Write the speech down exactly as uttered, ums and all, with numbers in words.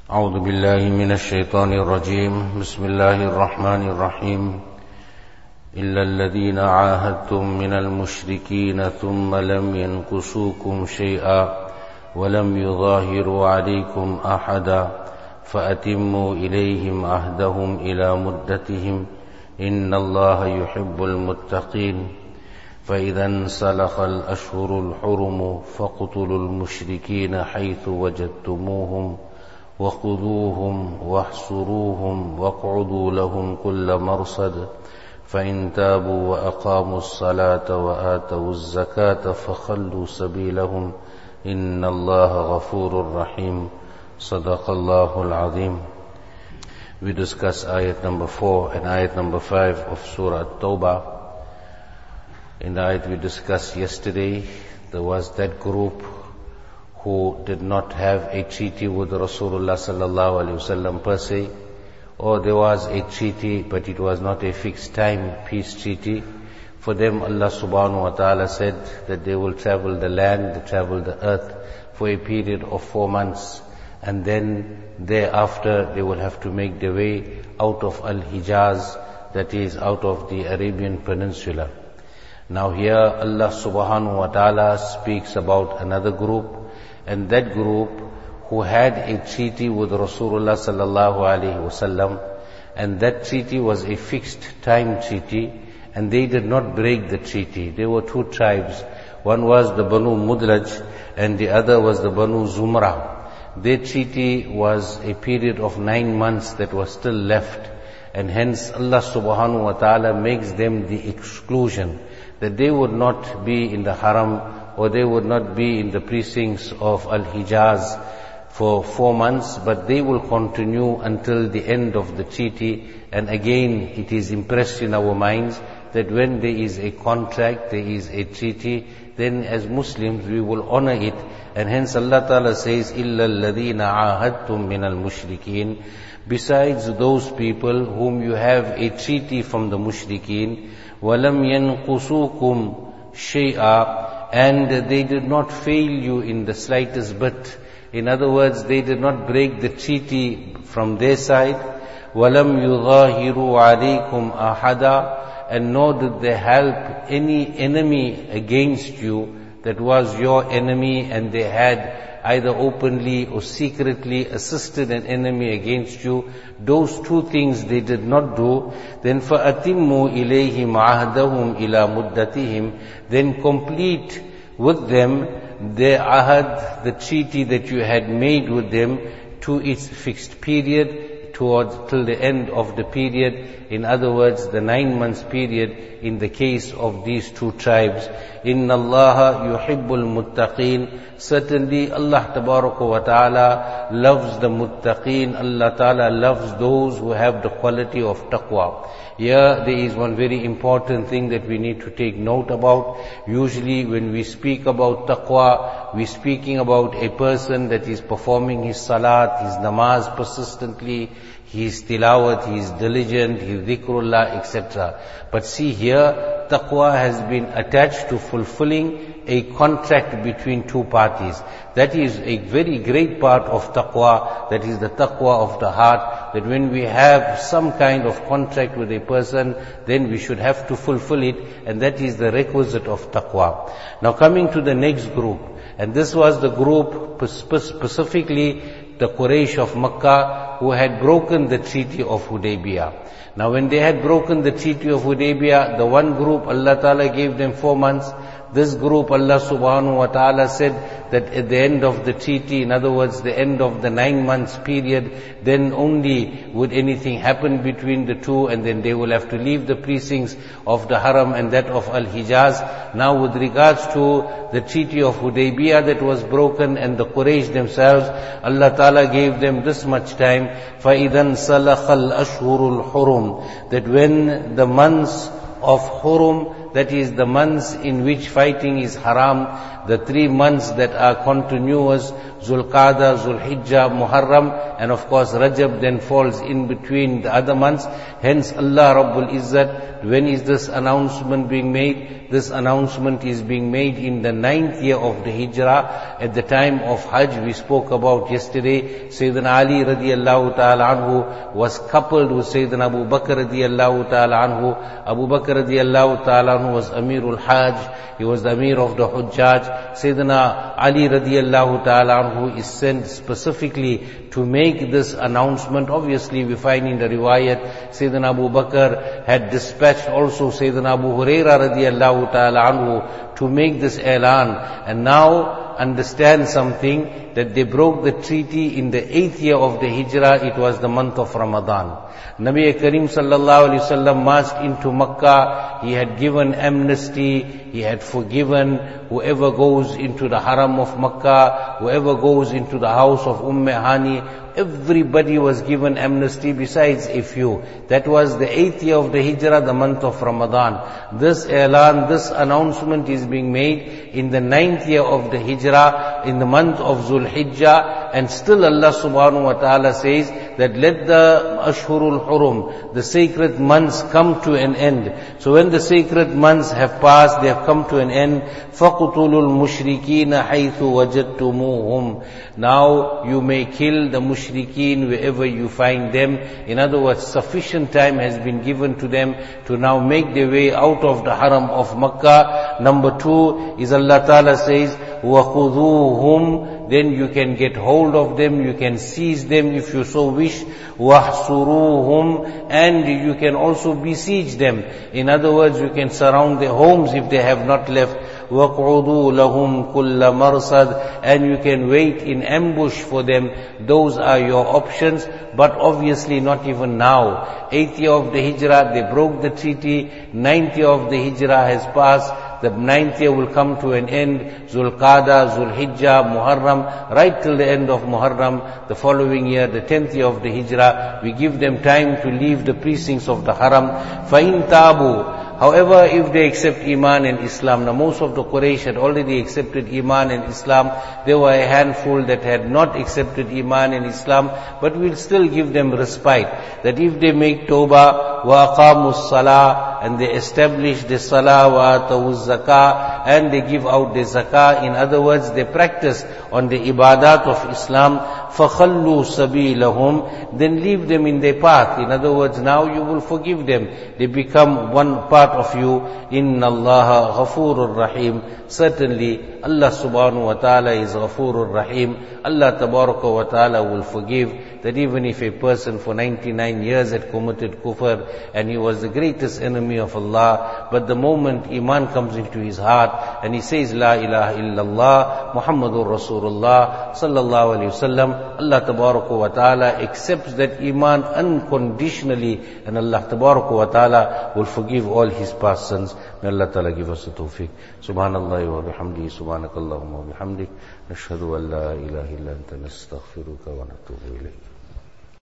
أعوذ بالله من الشيطان الرجيم بسم الله الرحمن الرحيم إلا الذين عاهدتم من المشركين ثم لم ينكثوكم شيئا ولم يظاهروا عليكم أحدا فأتموا إليهم عهدهم إلى مدتهم إن الله يحب المتقين فإذا انسلخ الأشهر الحرم فاقتلوا المشركين حيث وجدتموهم وخذوهم واحصروهم واقعدوا لهم كل مرصد فإن تابوا وأقاموا الصلاة وآتوا الزكاة فخلوا سبيلهم إن الله غفور رحيم صدق الله العظيم. We discuss ayat number four and ayat number five of Surah At-Tawbah. In the ayat we discussed yesterday, there was that group who did not have a treaty with Rasulullah sallallahu alaihi wasallam per se, or there was a treaty but it was not a fixed time peace treaty. For them Allah subhanahu wa ta'ala said that they will travel the land, they travel the earth for a period of four months, and then thereafter they will have to make their way out of Al-Hijaz, that is out of the Arabian Peninsula. Now here Allah subhanahu wa ta'ala speaks about another group, and that group who had a treaty with Rasulullah sallallahu alaihi wasallam, and that treaty was a fixed time treaty, and they did not break the treaty. There were two tribes. One was the Banu Mudraj and the other was the Banu Zumrah. Their treaty was a period of nine months that was still left, and hence Allah subhanahu wa ta'ala makes them the exclusion, that they would not be in the haram or they would not be in the precincts of Al-Hijaz for four months, but they will continue until the end of the treaty. And again, it is impressed in our minds that when there is a contract, there is a treaty, then as Muslims we will honor it. And hence Allah Ta'ala says, إِلَّا الَّذِينَ عَاهَدْتُم مِّنَ الْمُشْرِكِينَ, besides those people whom you have a treaty from the mushrikeen, وَلَمْ يَنْقُصُوكُمْ شَيْئًا, and they did not fail you in the slightest bit. In other words, they did not break the treaty from their side. وَلَمْ يُظَاهِرُوا عَلَيْكُمْ أَحَدًا, and nor did they help any enemy against you that was your enemy, and they had either openly or secretly assisted an enemy against you. Those two things they did not do. Then فَأَتِمُّوا إِلَيْهِمْ عَهْدَهُمْ إِلَى مُدَّتِهِمْ, then complete with them their ahad, the treaty that you had made with them, to its fixed period, towards till the end of the period. In other words, the nine months period in the case of these two tribes. Inna Allaha yuhibbul muttaqeen, certainly Allah tabaraka wa ta'ala loves the muttaqeen. Allah ta'ala loves those who have the quality of taqwa. Here there is one very important thing that we need to take note about. Usually when we speak about taqwa, we're speaking about a person that is performing his salat, his namaz persistently, his tilawat, he is diligent, his dhikrullah, et cetera. But see here, taqwa has been attached to fulfilling a contract between two parties. That is a very great part of taqwa, that is the taqwa of the heart, that when we have some kind of contract with a person, then we should have to fulfill it, and that is the requisite of taqwa. Now coming to the next group, and this was the group specifically the Quraysh of Makkah, who had broken the treaty of Hudaybiyah. Now when they had broken the treaty of Hudaybiyah, the one group Allah Ta'ala gave them four months. This group Allah subhanahu wa ta'ala said that at the end of the treaty, in other words the end of the nine months period, then only would anything happen between the two, and then they will have to leave the precincts of the Haram and that of Al-Hijaz. Now with regards to the treaty of Hudaybiyah that was broken and the Quraysh themselves, Allah Ta'ala gave them this much time, فَإِذَا انْسَلَخَ الْأَشْهُرُ الْحُرُمُ, that when the months of Hurum, that is the months in which fighting is haram, the three months that are continuous, Zulqa'dah, Zulhijjah, Muharram, and of course Rajab then falls in between the other months. Hence Allah Rabbul Izzat, when is this announcement being made? This announcement is being made in the ninth year of the Hijrah, at the time of Hajj. We spoke about yesterday, Sayyidina Ali radiallahu ta'ala anhu was coupled with Sayyidina Abu Bakr radiallahu ta'ala anhu. Abu Bakr radiallahu ta'ala anhu was Amirul Hajj, he was the Amir of the Hujjaj. Sayyidina Ali radiallahu ta'ala anhu is sent specifically to make this announcement. Obviously we find in the riwayat, Sayyidina Abu Bakr had dispatched also Sayyidina Abu Huraira radiallahu ta'ala anhu to make this elan. And now understand something, that they broke the treaty in the eighth year of the Hijrah. It was the month of Ramadan. Nabi Karim sallallahu alaihi wasallam marched into Makkah. He had given amnesty, he had forgiven whoever goes into the Haram of Makkah, whoever goes into the house of Umm Hani. Everybody was given amnesty besides a few. That was the eighth year of the Hijrah, the month of Ramadan. This elan, this announcement is being made in the ninth year of the Hijrah, in the month of Zulhijjah, and still Allah subhanahu wa ta'ala says that let the Ashhurul Hurum, the sacred months, come to an end. So when the sacred months have passed, they have come to an end. فَقُتُلُوا الْمُشْرِكِينَ حَيْثُ وَجَدْتُمُوهُمْ. Now you may kill the mushrikeen wherever you find them. In other words, sufficient time has been given to them to now make their way out of the Haram of Makkah. Number two is Allah Ta'ala says, وَخُذُوهُمْ. Then you can get hold of them, you can seize them if you so wish. وَاحْصُرُوهُمْ. And you can also besiege them. In other words, you can surround their homes if they have not left. وَقْعُدُوا لَهُمْ كُلَّ مَرْصَدٍ. And you can wait in ambush for them. Those are your options, but obviously not even now. Eighth year of the Hijrah, they broke the treaty. Ninth year of the Hijrah has passed. The ninth year will come to an end. Zulqa'dah, Zulhijjah, Muharram, right till the end of Muharram. The following year, the tenth year of the Hijrah, we give them time to leave the precincts of the Haram. فَإِن تَابُوا. However, if they accept Iman and Islam, now most of the Quraysh had already accepted Iman and Islam. There were a handful that had not accepted Iman and Islam, but we'll still give them respite. That if they make Tawbah, وَأَقَامُوا الصَّلَاةِ, and they establish the Salah, وَآتَوُوا الزَّكَاةِ, and they give out the Zakah. In other words, they practice on the ibadat of Islam. فَخَلُّوا سَبِيلَهُمْ. Then leave them in their path. In other words, now you will forgive them. They become one part of you. إِنَّ اللَّهَ غَفُورٌ رَحِيمٌ. Certainly, Allah subhanahu wa ta'ala is Ghafurur Rahim. Allah tabaraka wa ta'ala will forgive. That even if a person for ninety-nine years had committed kufr and he was the greatest enemy of Allah, but the moment Iman comes into his heart and he says La ilaha illallah Muhammadur Rasulullah sallallahu alayhi wasallam, Allah tabaraka wa ta'ala accepts that Iman unconditionally, and Allah tabaraka wa ta'ala will forgive all his past sins. May Allah ta'ala give us the tawfiq. Subhanallah wa bihamdihi, subhanakallahumma wa bihamdik, nashhadu an la ilaha illa anta nastaghfiruka wa natubu ilayk.